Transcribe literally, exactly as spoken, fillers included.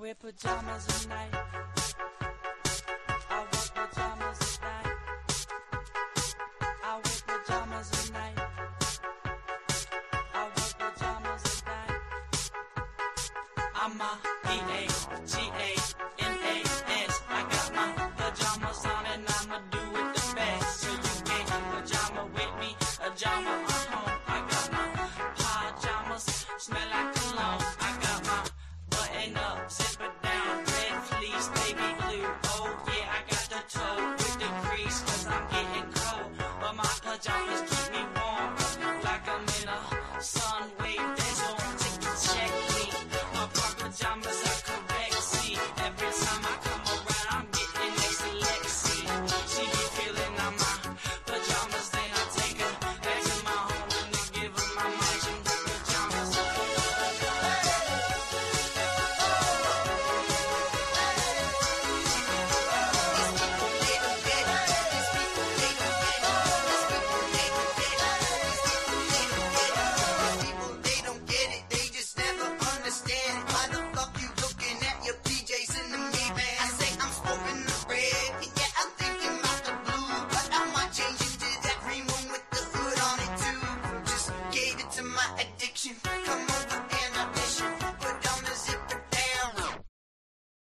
wear pajamas at night. I wear pajamas at night. I wear pajamas at night. I wear pajamas at night. I'm a P A G A N A S. I got my pajamas on and I'ma do it the best. So you get pajama with me, pajama at home. I got my pajamas, smell like cologne. I got my button up, zipper